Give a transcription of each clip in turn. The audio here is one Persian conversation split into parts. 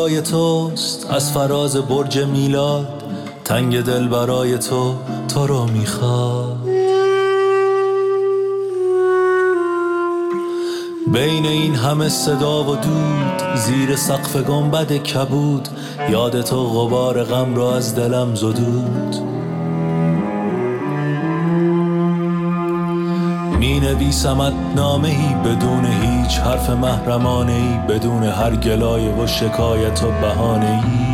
برای توست از فراز برج میلاد، تنگ دل برای تو رو میخواد. بین این همه صدا و دود، زیر سقف گنبد کبود، یاد تو غبار غم را از دلم زدود. می نویسمت نامه‌ای بدون هیچ حرف محرمانه‌ای، بدون هر گلایه و شکایت و بهانه‌ای.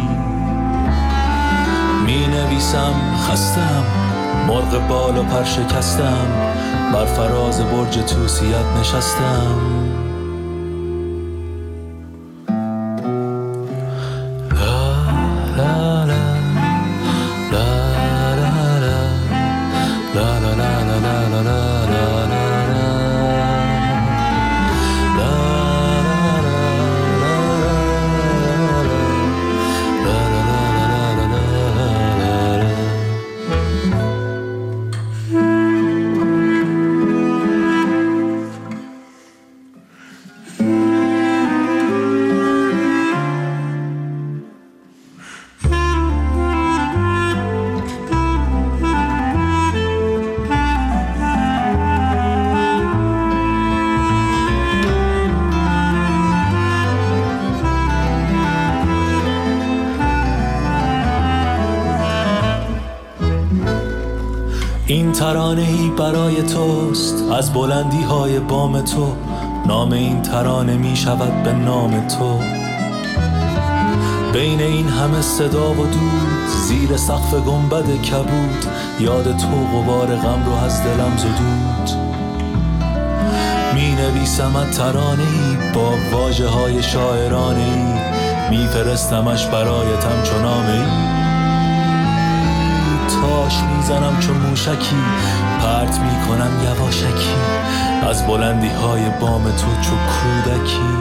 می نویسم خستم، مرغ بال و پر شکستم، بر فراز برج توسیت نشستم. این ترانه‌ای برای توست از بلندی های بام تو، نام این ترانه می شود به نام تو. بین این همه صدا و دود، زیر سقف گنبد کبود، یاد تو غبار غم رو از دلم زدود. می نویسمت ترانه‌ای با واژه های شاعرانه‌ای، می فرستمش برایتم چو نامه‌ای. تاش میزنم چون موشکی، پرت میکنم یواشکی، از بلندی های بام تو چو کودکی.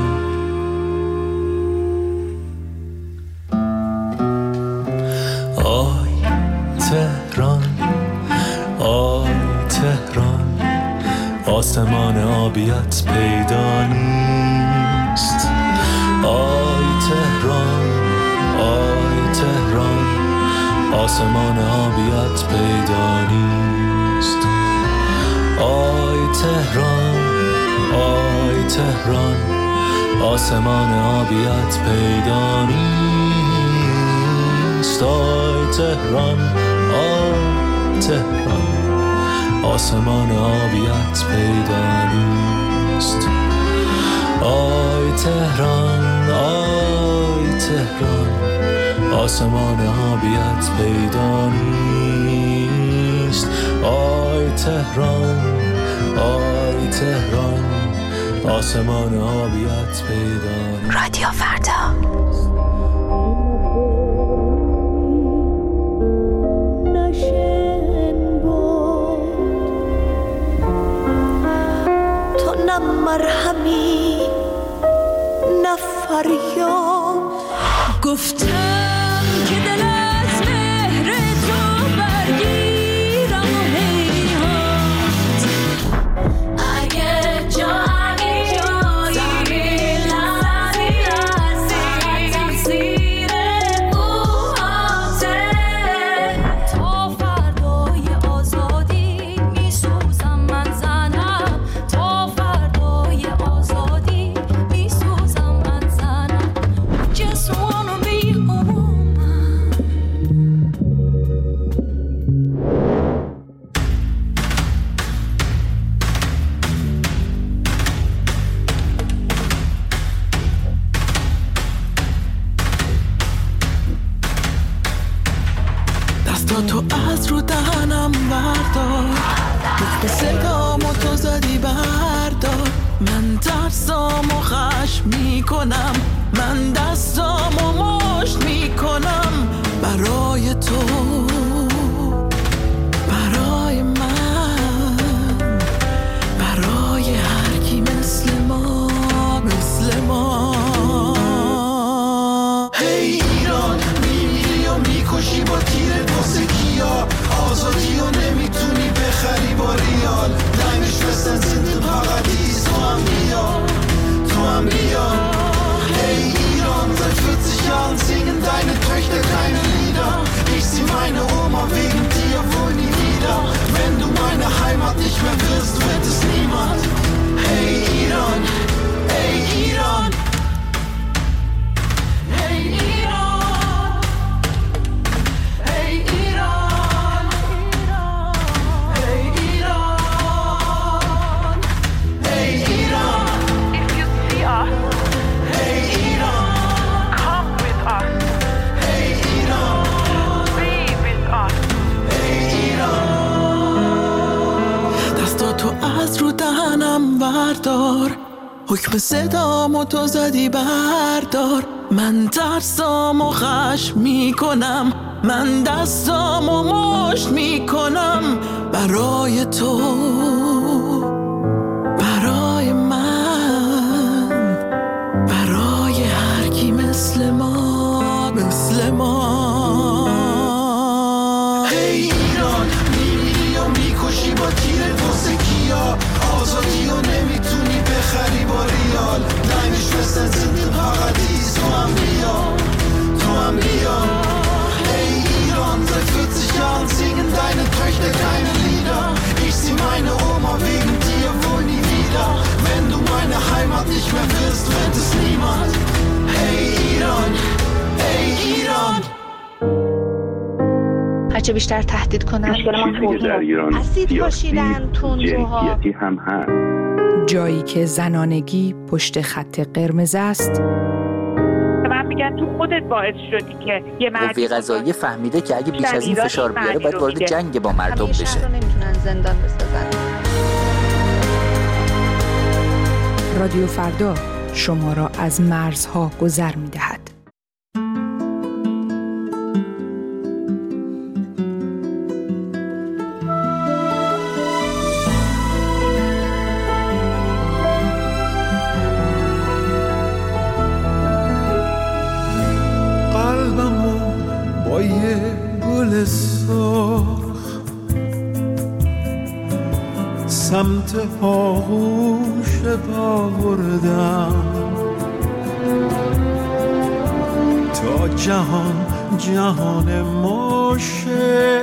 آی تهران، آی تهران، آسمان آبیت پیدا نیست. آی تهران، آی تهران، آسمان آبیت پیدا نیست. آی تهران، آی تهران، آسمان آبیت پیدا نیست. آی تهران، آی تهران، آسمان آبیت پیدا نیست. آی تهران، آی تهران، آسمان آبیت پیدا نیست. آی تهران، آی تهران، آسمان آبیت پیدا نیست. رادیو فردا. تو نه مرهمی نه فریاد، گفتم که دل از مهر تو برگیرم و هیهات. اگه جایی لحظی زیر موهاته، تا فردای آزادی میسوزم من زنم، تا فردای آزادی میسوزم من زنم. Just wanna be home. دستاتو از رو دهنم بردار، گفت صدامو تو زدی بردار. من ترسامو خشم میکنم، من دستامو مشت میکنم برای تو، برای من، برای هر کی مثل ما، مثل ما. هی ایران، میمیری و میکشی با تیر واسه کیا، آزادی و نمیتونی بخری با ریال. دنگش بسن زنده پاقدیز، تو هم بیا، تو هم بیا. هی ایران، ظرف وردار، حکم صدامو تو زدی بردار. من ترسامو خشم میکنم، من دستامو مشت میکنم برای تو، برای من، برای هر کی مثل ما، مثل ما. ای ایران میمیری و میکشی با تیر توسکیا، آزادی و نمیتونی بخری با ریال. Deine Schwestern sind im Paradies, تو هم بیا، تو هم بیا. Ey Iran, seit 40 Jahren singen deine Töchter keine Lieder. Ich sieh meine Oma wegen dir wohl nie wieder. Wenn du meine Heimat nicht mehr wirst, wird es niemand. Ey Iran, ey Iran. هرچه بیشتر تهدید کنن چیزی که در ایران سیاسی جنسیتی هم هست. جایی که زنانگی پشت خط قرمز است. من میگن تو خودت باعث شدی که یه قوه قضاییه فهمیده که اگه بیش از این فشار بیاره باید وارد جنگ با مردم بشه. شهر رو نمیتونن زندان بسازن. رادیو فردا شما را از مرزها گذر می‌دهد. با یه گل سرخ سمت آغوش پا بردم، تا جهان جهان ما شه.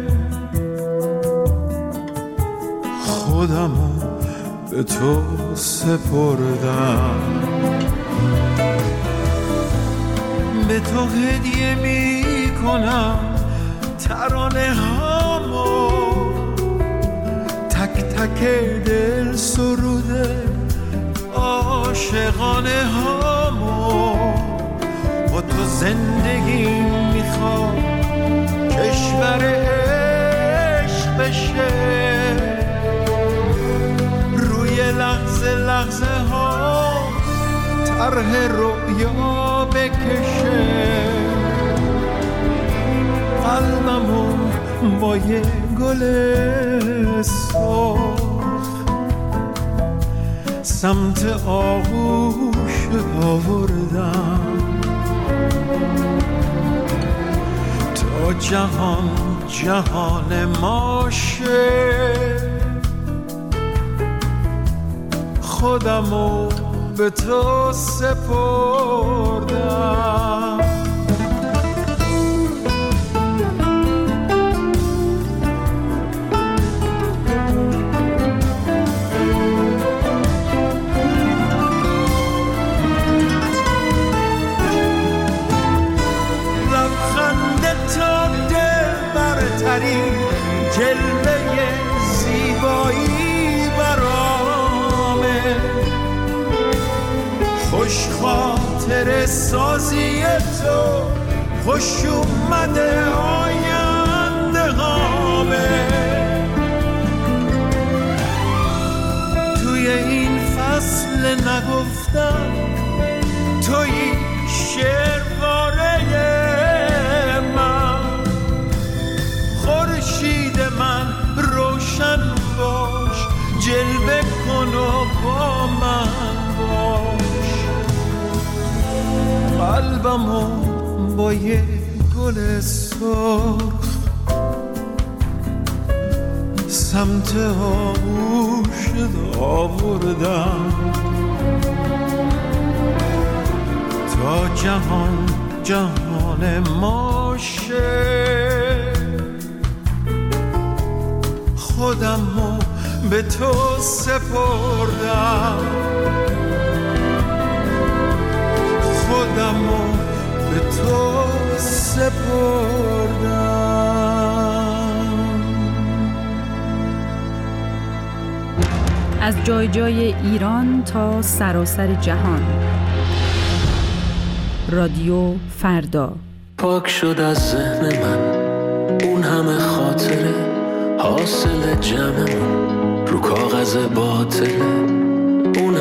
خودمو به تو سپردم، به تو هدیه می کنم ترانه هامو، تک تک دل سروده عاشقانه هامو. با تو زندگی میخوام کشور عشق بشه، روی لحظه لحظه ها طرح رویا بکشه. قلبمو با یه گل سرخ سمت آغوش آوردم، تا جهان جهان ما شه. خودمو به تو سپردم. جلوه زیبایی برامه، خوش خاطر سازی تو، خوش اومده آینده هامه. توی این فصل نگفتم توی شعرباره من، خورشید من روشن باش، جلوه کن و با من باش. قلبمو با یه گل سرخ سمت آغوش آوردم، تا جهان جهان ما شه. خودمو به تو سپردم، خودمو به تو سپردم. از جای جای ایران تا سراسر جهان. رادیو فردا. پاک شد از ذهن من اون همه خاطره، حاصل جمعمون رو کاغذ باطله.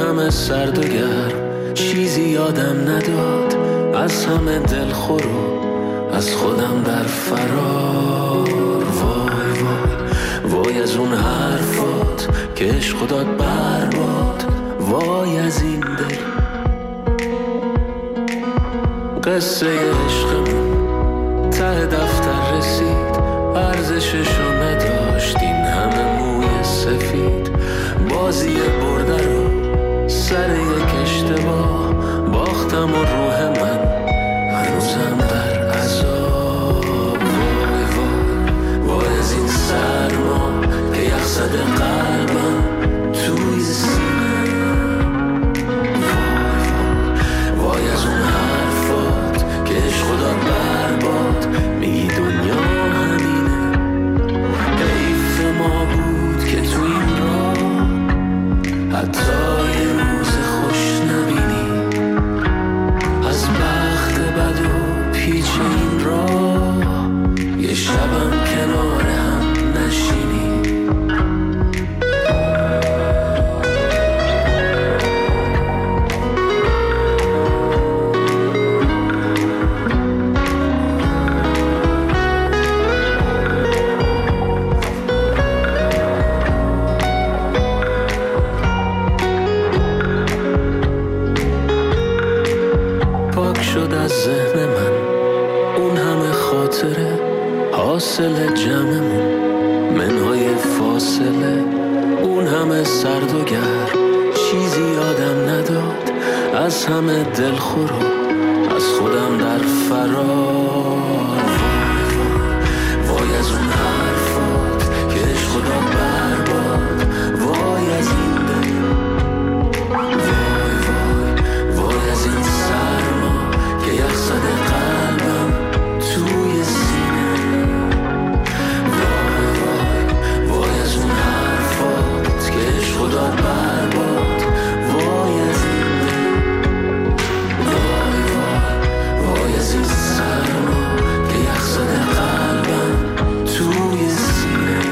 همه سرد و گرم چیزی یادم نداد، از همه دلخور و از خودم در فرار. وای وای وای از اون حرفات که عشق داد برباد، وای از این دل قصه عشقمون ته دفتر رسید، ارزششو نداشت این همه موی سفید. بازی برده رو سر یک اشتباه باختم و روح من هنوزم در عذاب. وای وای وای از این سرما که یخ زده قلبم توی سینه. وای وای وای از اون حرفات که عشق داد برباد، میگی دنیا همینه. حیف ما بود که تو این راه حتی یه روز خوش نبینی، از بخت بد و پیچ این راه یه شبم کنار هم نشینی. حاصل جمعمون منهای فاصله، اون همه سرد و گرم چیزی یادم نداد، از همه دلخور و از خودم در فرار. وای از اون حرفات که عشق داد برباد، وای از این دل، وای وای وای از این سرما که یخ زده قلبم توی سینه. خدا برباد، وای از این دل، وای وای وای از این سرما که یخ زده قلبم توی سینه.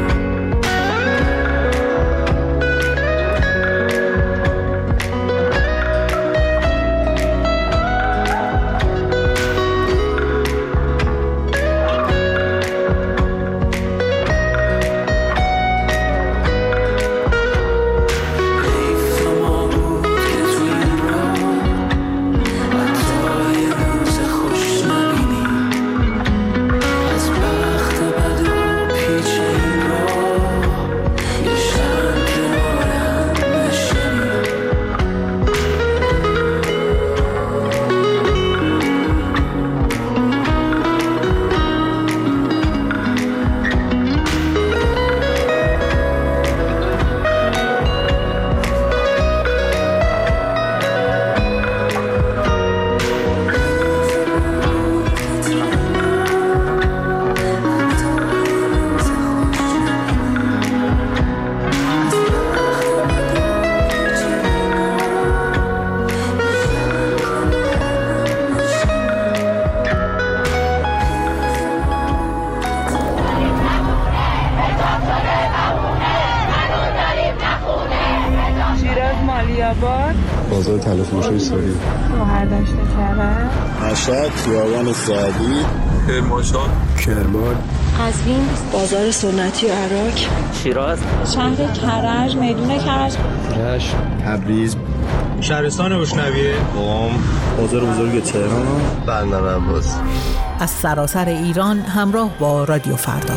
بازار تلفروشی سوری، شهرداشت کرد، مشهد، خیابان سعدی، کرمانشاه، کرمان، قزوین، بازار سنتی عراق، شیراز، شهر کرج، میدون کرج، رشت، تبریز، شهرستان اشنویه، قم، بازار بزرگ تهران، بندر عباس. از سراسر ایران همراه با رادیو فردا.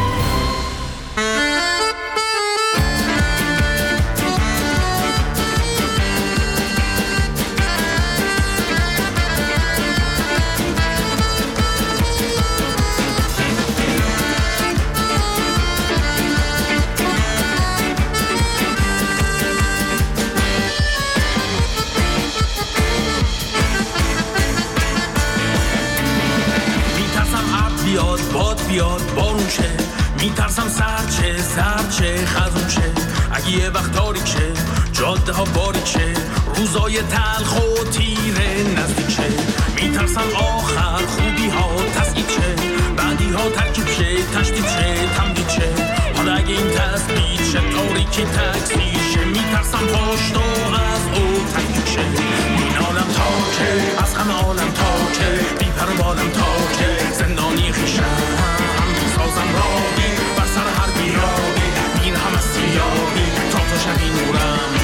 میترسم سرد شه خزون شه، اگه یه وقت تاریک شه، جاده ها باریک شه، روزای تلخ و تیره نزدیک شه. میترسم آخر خوبی ها تسکید شه، بعدی ها ترکیب شه، تشدید شه، تمدید شه. حالا اگه این تثبیت شه، تاریکی تکثیر شه، میترسم پشت و از او تنگ شه. مینالم تا که از همه عالم، تا که بیپر و بالم، تا که زندانی خیشم سازم راهی بر سر هر بیراهی، میرهم از سیاهی تا تو شبی نورم.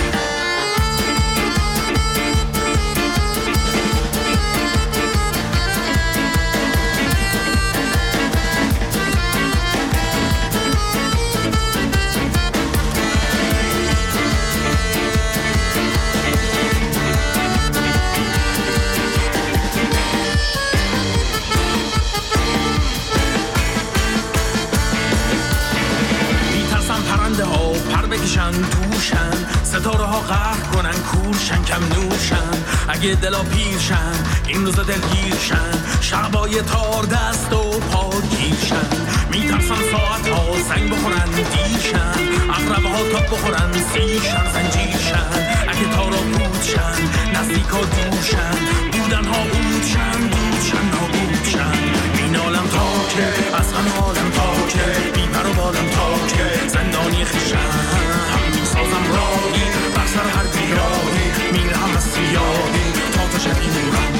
توشن ستاره ها قهر کنن، کورشن کم نوشن. اگه دلا پیرشن این روزا دلگیرشن، شعبای تار دست و پا گیرشن. میترسن ساعت ها سنگ بخورن دیرشن، اقربه ها تاب بخورن سیرشن زنجیرشن. اگه تارا بودشن نزدیک ها دورشن، بودن ها بودشن بودشن نابودشن. مینالم تا که از غم عالم، تا که بیپر و بالم، تا که زندانی خیشم سازم راهی بر سر هر بیراهی، میرهم از سیاهی تا تو شبی نورم.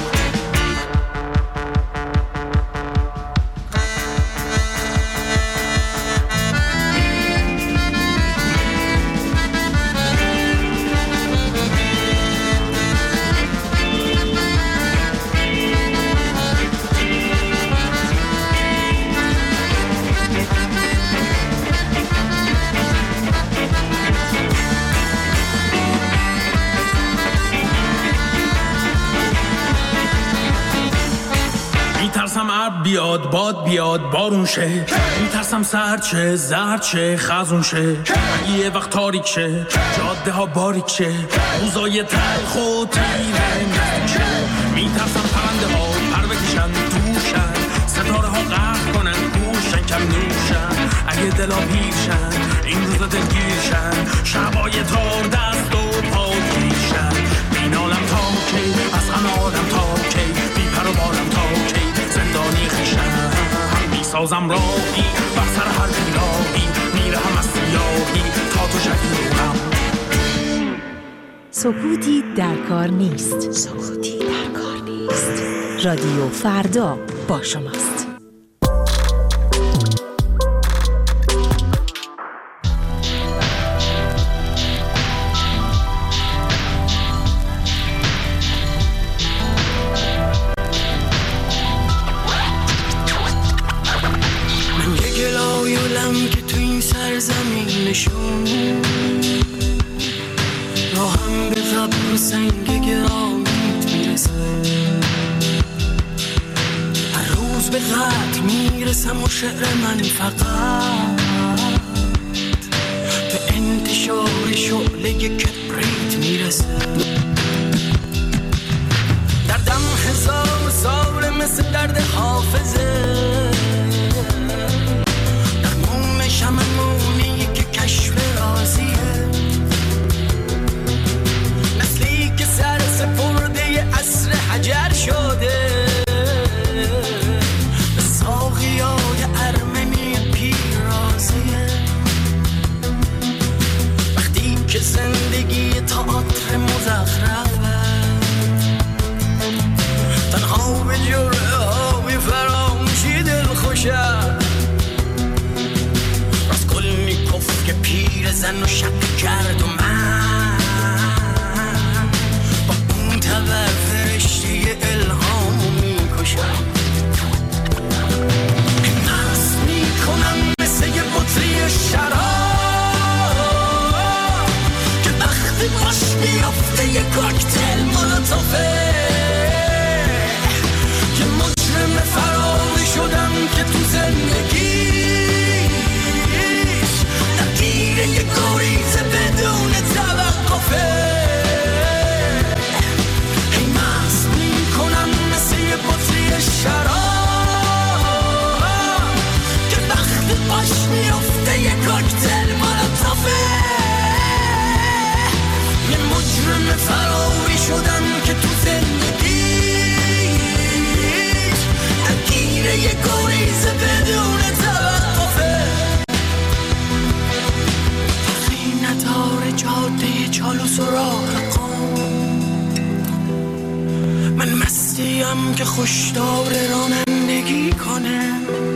میترسم عرب بیاد باد بیاد بارون شه، میترسم سرد شه زرد شه خزون شه. اگه یه وقت تاریک شه جاده ها باریک شه، روزای تلخ و تیره شه. میترسم پرنده ها پر بکشن توشن، ستاره ها قهر کنن گوشن کم نوشن. اگه دلا پیرشن این روزا دلگیرشن، شبای تار دست و پا گیرشن. مینالم تا کی از غم عالم، تا کی بیپر و بالم، تا کی زندانی خیشم میسازم راهی بر سر هر بیراهی، میرهم از سیاهی تا تو شبی نورم. سکوتی در کار نیست. سکوتی در کار نیست. رادیو فردا با شماست. زمینشون راهم به قبر و سنگ گرامیت میرسه، هر روز به قدر میرسم و شعر من فقط به انتشار شعله کبریت میرسه. دردم 1000 سال مثل درد حافظه، شممونی که کشف رازیه، نسلی که سر سپرده عصر حجر شده، به ساقیای ارمنی پیرازیه. وقتی که زندگی تئاتر مزخرفه، تنها به جرعه های فراموشی دل خوشه. که پیر زن و شک کرد و من با اون تبر فرشته الهامو میکشم. مست میکنم مثل یه بطری شراب که وقتی باش میافته یه کوکتل مولوتوفه. یه مجرم فراری شدم که تو زندگی یه گریزه بدون توقفه. هی مست میکنم مثل یه بطری شراب که وقتی باش میافته یه کوکتل مولوتوفه. یه مجرم فراری شدم که تو زندگی درگیر یه گریزه بدون قطار جاده چالوس و راه قم، من مستیم که خوشدار رانندگی کنه،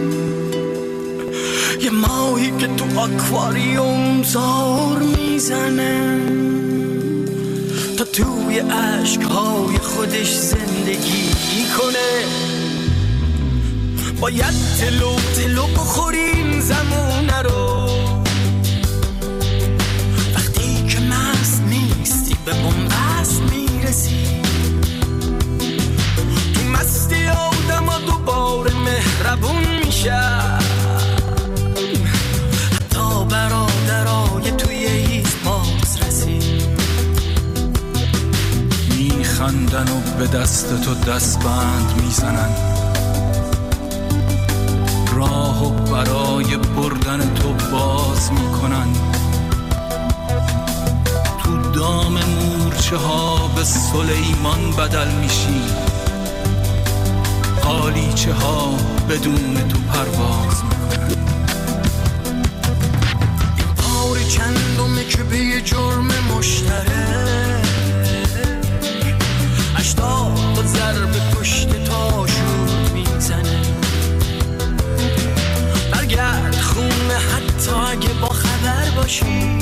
یه ماهی که تو آکواریوم زار میزنه تا توی عشقهای خودش زندگی کنه. باید تلو بخوریم زمونه رو، وقتی که مست نیستی به بنبست میرسی. تو مستی آدم ها دوباره مهربون میشن، حتی برادرای توی ایست باز رسی. میخندن و به دست تو دستبند میزنن، راهو برای بردن تو باز میکنن. تو دام مورچه ها به سلیمان بدل میشی، قالیچه ها بدون تو پرواز میکنن. این بار چندمه که به یه جرم مشترک 80 ضربه پشت تا شد میزنه. برگرد خونه حتی اگه با خبر باشی،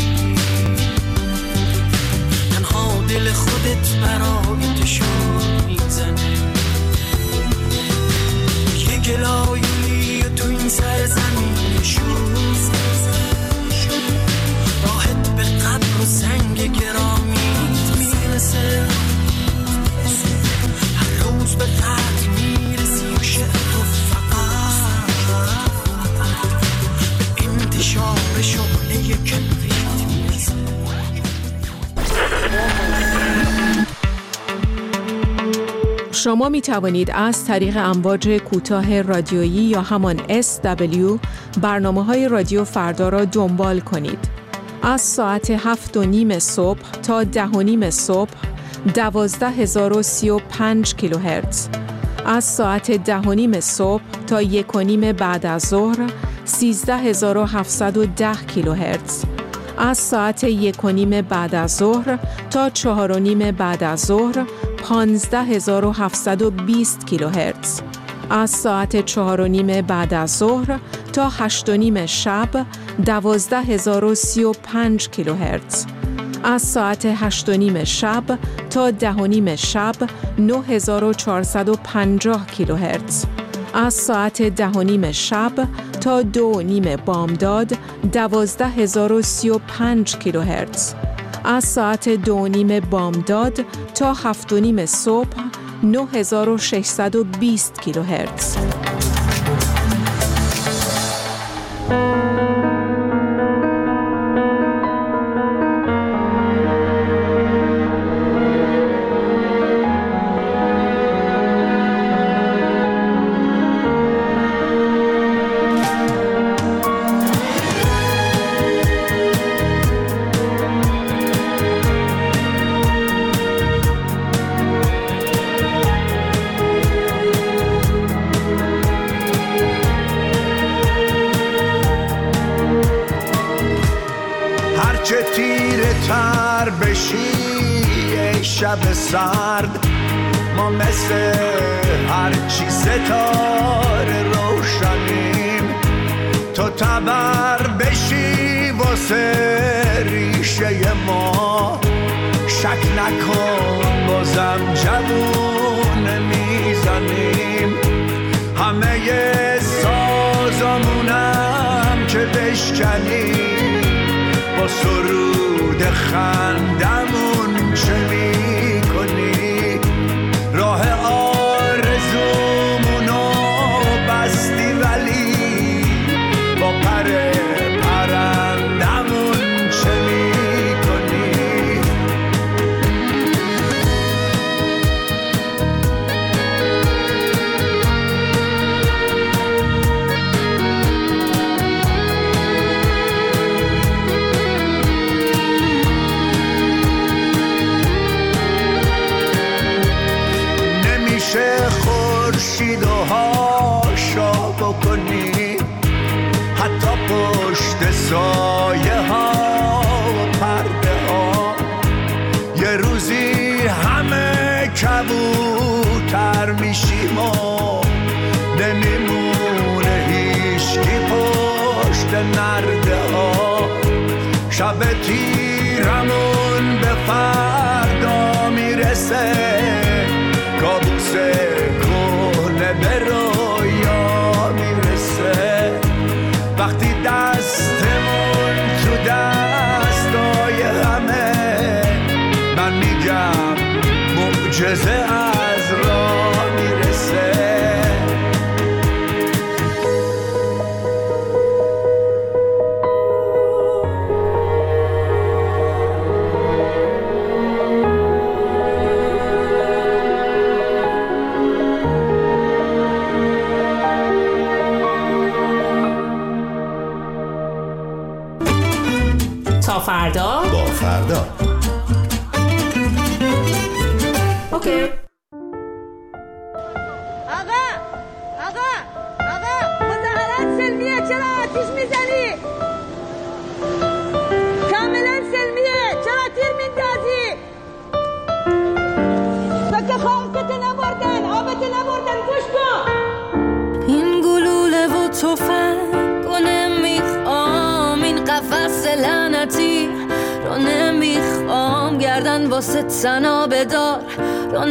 تنها دل خودت برای تشون میزنه. یه گلایونی تو این سر زمین شد، راحت به قبر و سنگ گرامیت میرسه. هر روز به قتل میرسی و شعر و فقط به انتشار شعله کبریت میرسه. شما می توانید از طریق امواج کوتاه رادیویی یا همان SW برنامه‌های رادیو فردا را دنبال کنید. از ساعت 7:30 صبح تا 10:30 صبح 12035 کیلوهرتز، از ساعت 10:30 صبح تا 1:30 بعد از ظهر 13710 کیلوهرتز، از ساعت 1:30 بعد از ظهر تا 4:30 بعد از ظهر 15720 کیلوهرتز، از ساعت 4:30 بعد از ظهر تا 8:30 شب 12035 کیلوهرتز، از ساعت 8:30 شب تا 10:30 شب 9450 کیلوهرتز، از ساعت 10:30 شب تا 2:30 بامداد 12035 کیلوهرتز، از ساعت 2:30 بامداد تا 7:30 صبح 9620 کیلوهرتز. شب سرد ما مثل هرچی ستاره روشنیم، تو تبر بشی واسه ریشه ما، شک نکن بازم جوون میزنیم. همه سازمونم که بشکنیم با سرود خندمون چه میکنی؟ راه آرزومونو بستی ولی با پر پرندمون چه میکنی؟ خورشید و هاشا بکنی، حتی پشت سایه ها و نرده ها. شب تیرمون به فردا میرسه، کابوس کهنه به رویا میرسه. وقتی دستمون تو دستای همه، من میگم معجزه از راه میرسه. تا فردا با فردا. اوکی. آقا مظاهرات سلمیه، چرا آتیش میزنی؟ کاملا سلمیه، چرا تیر میندازی؟ بکه خاکت نبردن، آبت نبردن، گوش کن. این گلوله و تفنگ رو نمیخوام، این قفس لعنتی رو نمیخوام، گردن واسه تنا بدار رو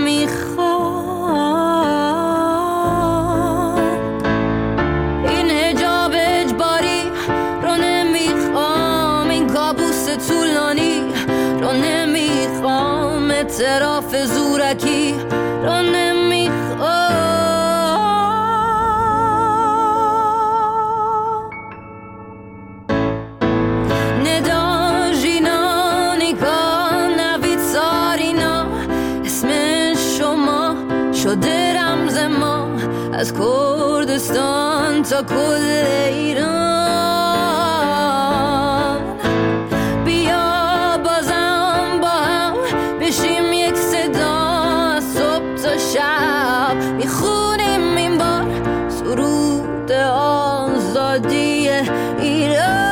نمیخوام، این حجاب اجباری رو نمیخوام، این کابوس طولانی رو نمیخوام، اعتراف زورکی رو نمیخوام. شده رمز ما از کردستان تا کل ایران. بیا بازم با هم بشیم یک صدا، از صبح تا شب میخونیم این بار سرود آزادی ایران.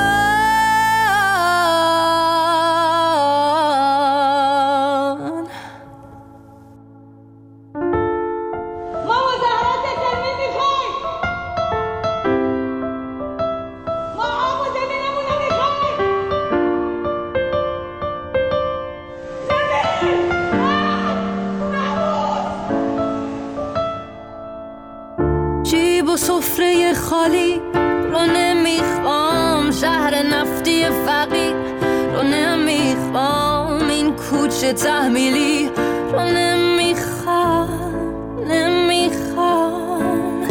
جیب و سفره خالی رو نمیخوام، شهر نفتی فقیر رو نمیخوام، این کوچه تحمیلی رو نمیخوام،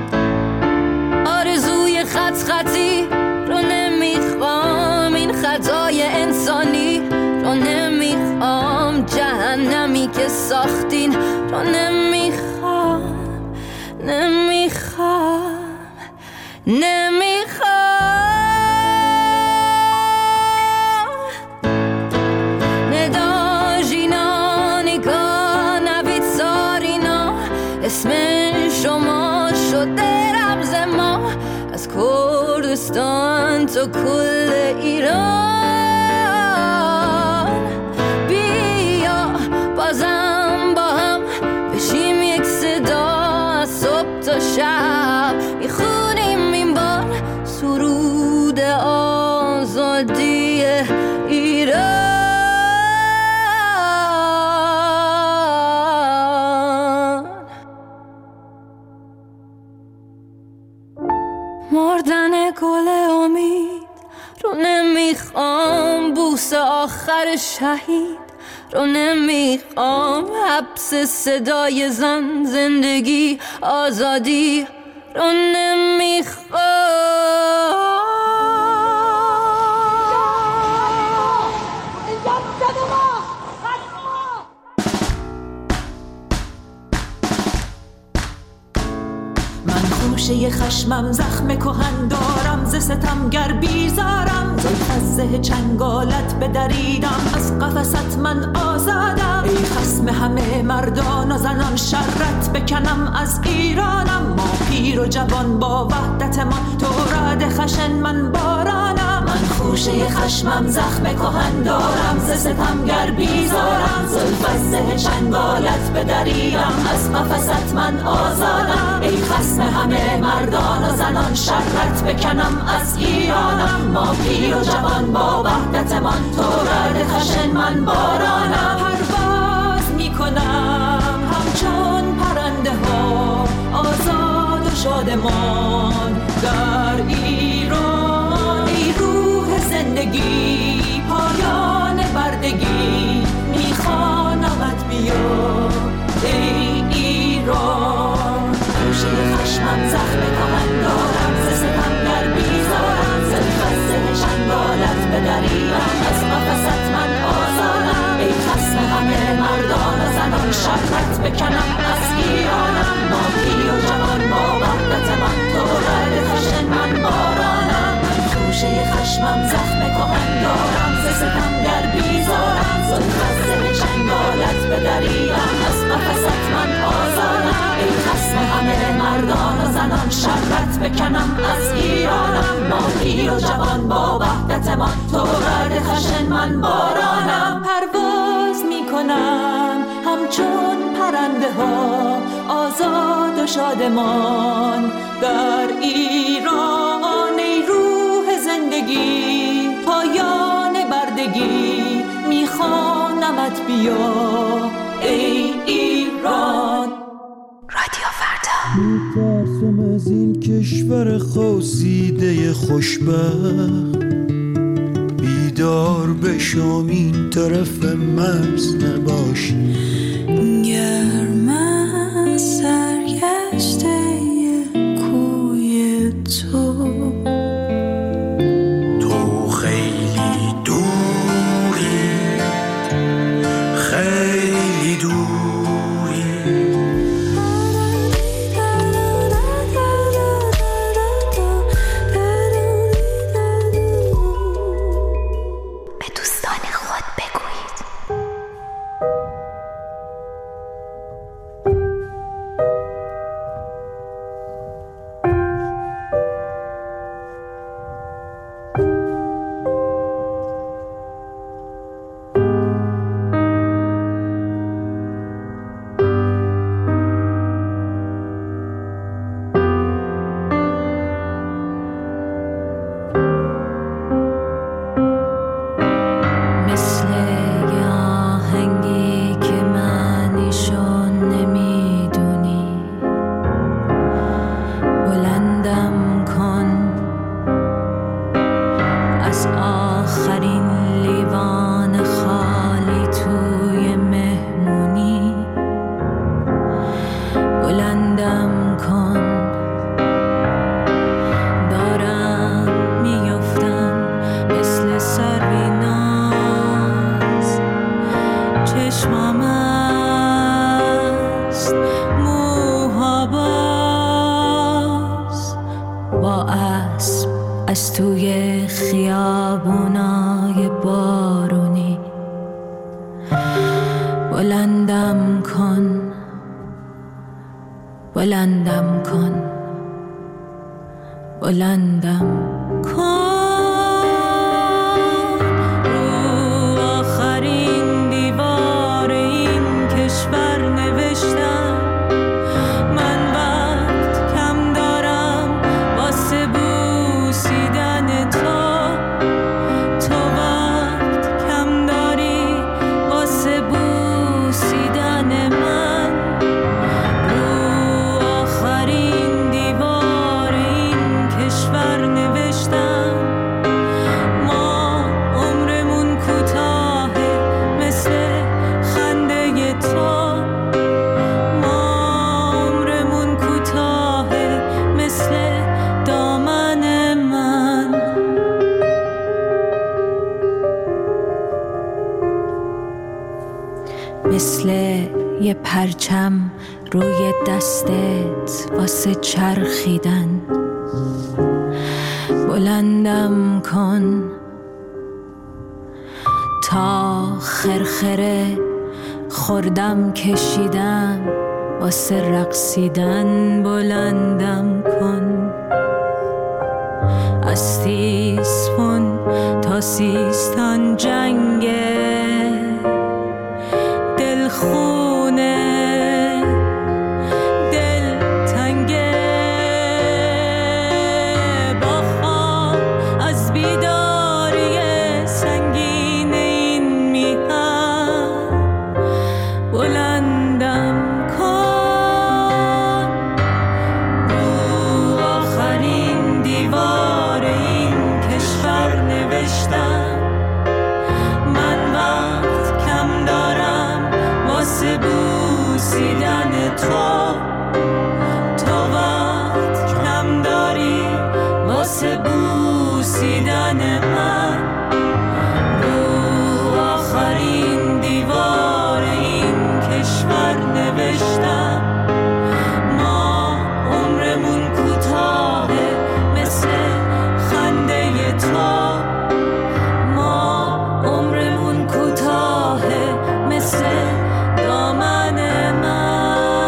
آرزوی خطی رو نمیخوام، این خطای انسانی رو نمیخوام، جهنمی که ساختین رو نمیخوام. ندا جینانی که نوید سارینا، اسم شما شده رمز ما از کردستان تا کل ایران. بیا بازم با هم بشیم یک صدا، از صبح تا شب میخونیم این بار سرود آزادی ایران. مردن گل امید رو نمیخوام، بوس آخر شهید رو نمیخوام، حبس صدای زن، زندگی آزادی رو نمیخوام. خوشه خشمم زخم کهن دارم، ز ستمگر بیزارم، زلف از زه چنگالت بدریدم، از قفست من آزادم. ای خصم همه مردان و زنان، شرت بکنم از ایرانم، ما پیر و جوان با وحدت ما، تو رعد خشن من بارانم. من خوشه خشمم زخم کهن دارم، ز ز ستمگر بیزارم، زلف از زه چنگالت بدریم، از قفست من آزادم. ای خصم همه مردان و زنان، شرت بکنم از ایرانم. ما پیر و جوان با وحدتمان، تو رعد خشن من بارانم. پرواز میکنم همچون پرنده ها، آزاد و شادمان در ایران. ای روح زندگی پایان بردگی، میخوانمت بیا ای ایران. گوشه خشمم زخم کهن دارم، ز ستمگر بیزارم، زلف از زه چنگالت بدریم، از قفست من آزادم. ای خصم همه مردان و زنان، شرت بکنم از ایرانم. ما پیر و جوان با وحدت من، تو رعد خشن من بارانم. گوشه خشمم زخم کهن دارم، ز ستمگر بیزارم، زلف از زه چنگالت بدریم، از قفست من آزادم. ای خصم همه مردان و زنان، شرت بکنم از ایرانم. ما پیر و جوان با وحدت من، تو رعد خشن من بارانم. پرواز میکنم همچون پرنده ها، آزاد و شادمان در ایران. ای روح زندگی پایان بردگی، میخوانمت بیا ای ایران. رادیو فردا. میترسم از این کشور خواسیده خوشبخت، بیدار بشم این طرف مرز نباشی. گرم سرگشته کوی تو، تو خیلی دوری، خیلی دوری. به دوستان خود بگویید. از توی خیابونای بارونی بلندم کن، بلندم کن، بلندم کن. رو آخرین دیوار این کشور نوشتم من وقت کم دارم واسه بوسیدن تو، تو وقت کم داری واسه بوسیدن من. رو آخرین دیوار این کشور نوشتم ما عمرمون کوتاهه مثل خنده تو، ما عمرمون کوتاهه مثل دامن من. مثل یه پرچم روی دستت واسه چرخیدن بلندم کن تا خرخره خوردم کشیدم واسه رقصیدن بلندم کن. از تیسفون تا سیستان جنگه واسه بوسیدن تا وقت کم داری واسه بوسیدن من رو آخرین دیوار این کشور نوشتم ما عمرمون کوتاهه مثل خنده تو ما عمرمون کوتاهه مثل دامن من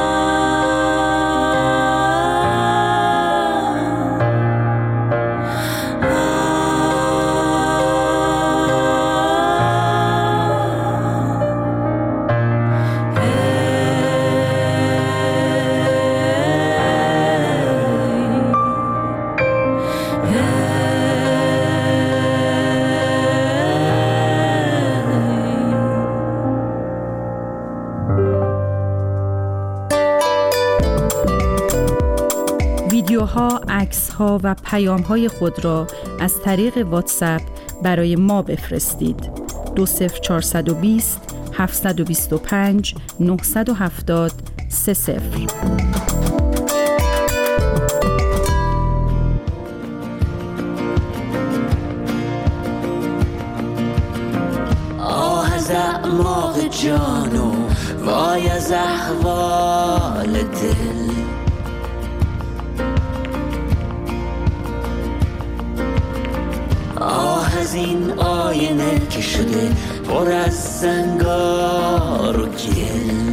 ویدیوها، عکس‌ها و پیام‌های خود را از طریق واتساپ برای ما بفرستید. 20420 725 970 30. آه از اعماق جانو وای از احوال دل آه از این آینه که شده پر از زنگار و گل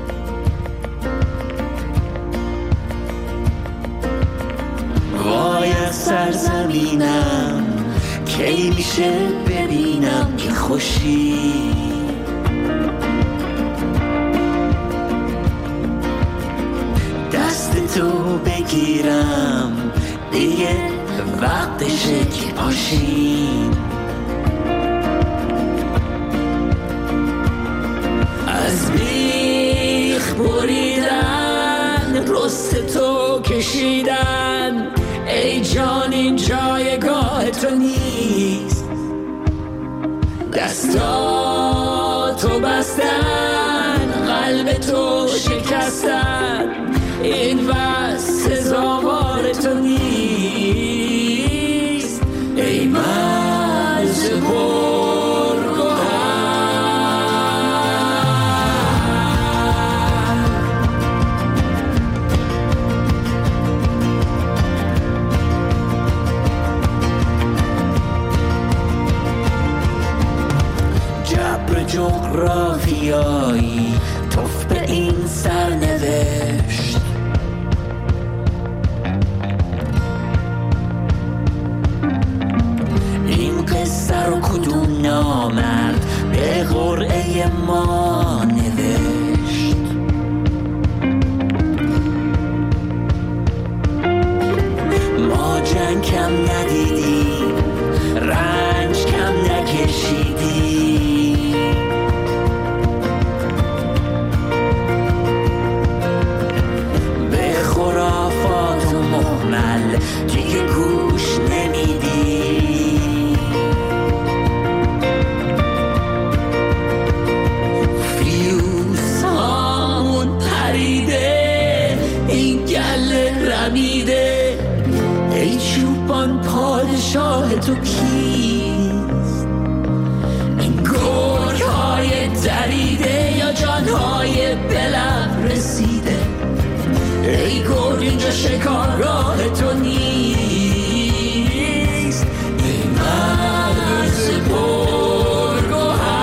وای از سرزمینم کی میشه ببینم که خوشی دست تو بگیرم دیگه وقتشه که پاشیم از بیخ بریدن رست تو کشیدن ای جان این جایگاه تو نیست دستاتو بستن قلب تو شکستن این وست سزاوار تو نیست ای مرز پرگوهر جبر جغرافیایی توف به این سرنوشت این قصه رو کدوم نامرد به قرعه ما نوشت ما جنگ کم ندیدیم رنج کم نکشیدیم به خرافات و مهمل دیگه گوش نمیدیم فیوز هامون پریده این گله رمیده ای چوبان پادشاه تو کیست این گرگ های دریده یا جان های بلب رسیده ای گرگ اینجا شکارگاه تو نیست ای مرز پرگوهر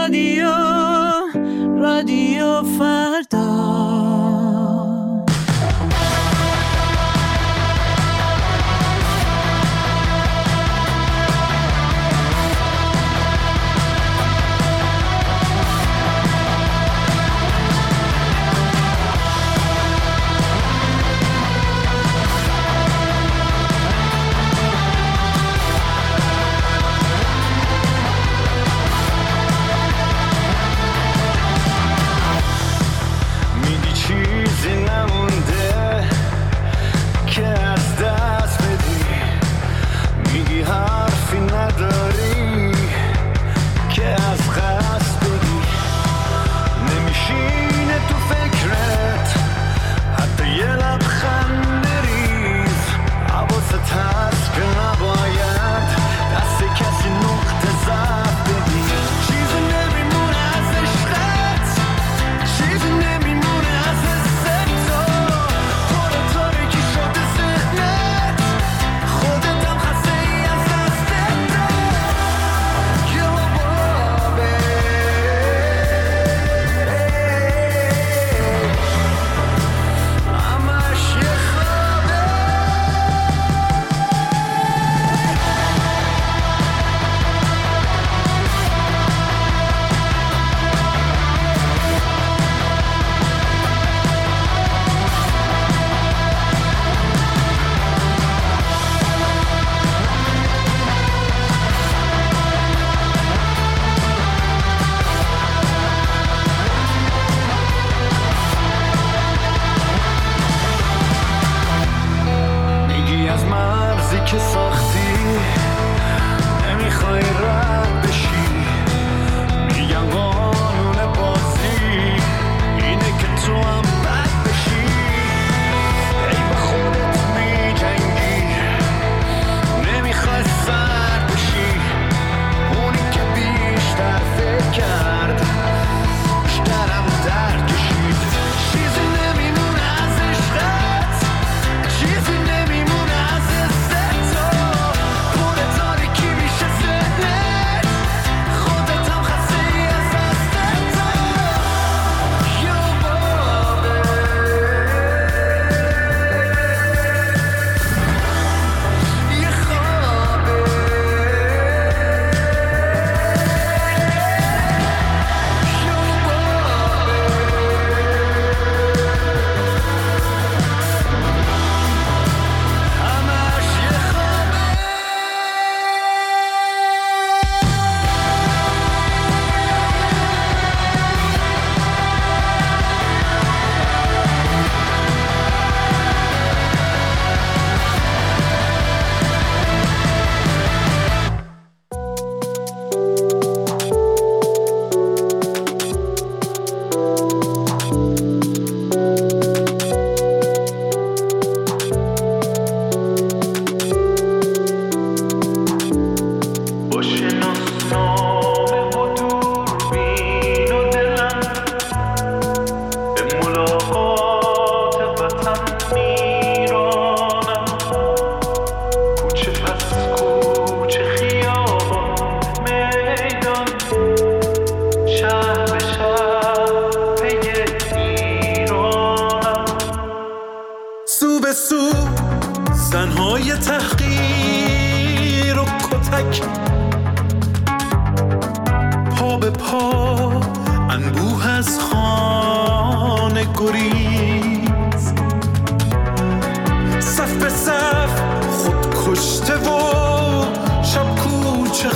رادیو فردا تنهای تحقیر و کتک، پا به پا انبوه از خانه گریز، صف به صف خود کشته و شب کوچه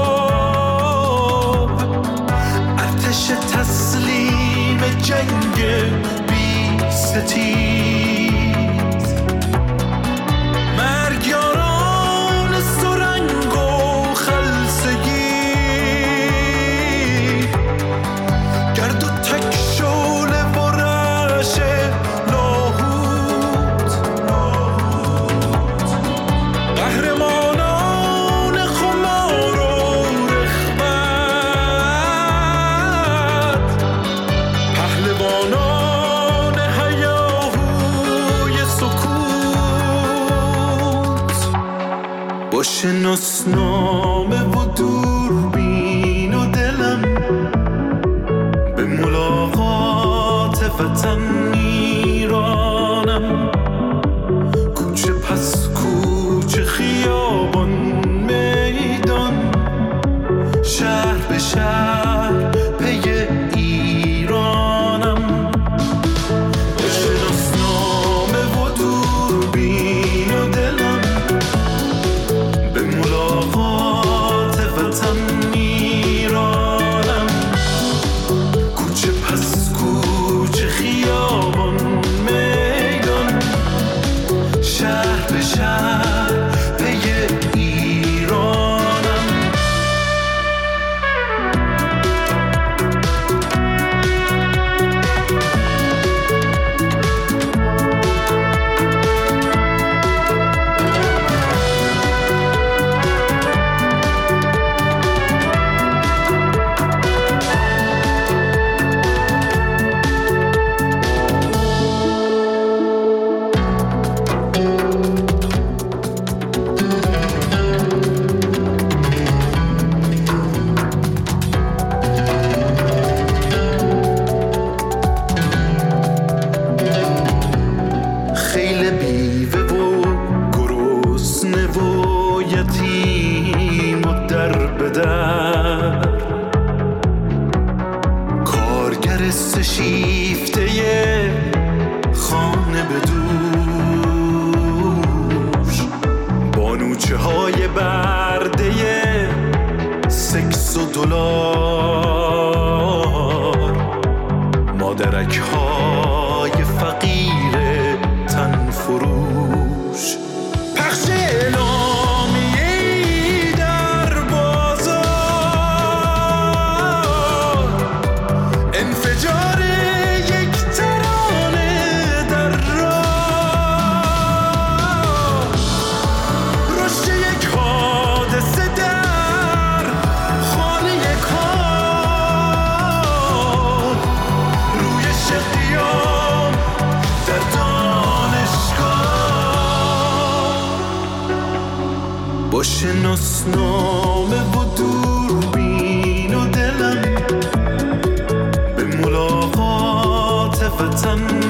خواب، ارتش تسلیم جنگ بی ستیز، مرگیاران سرنگ و خلسگی، گرد و تک شعله و رعش لاهوت، قهرمانان خمار و رغبت، پهلوانان هیاهوی سکوت، با شناسنامه و دوربین و دلم به ملاقات وطن میرانم، کوچه پس کوچه، خیابان میدان، شهر به شهر پی ایرانم، با شناسنامه و دوربین و دلم به ملاقات وطن میرانم، کوچه پس کوچه، خیابان میدان، شهر به شهر پی ایرانم. خیل بیوه و گرسنه و یتیم و در به در، کارگر سشیفته خانه به دوش، بانوچه های برده سکس و دلار، مادرک های فقیر تن فروش، پخش اعلامیه‌ای در بازار، انفجار یک ترانه در راه، رشد یک حادثه در خانه کار، رویش قیام در دانشگاه، با شناسنامه و دوربین و دلم به ملاقات وطن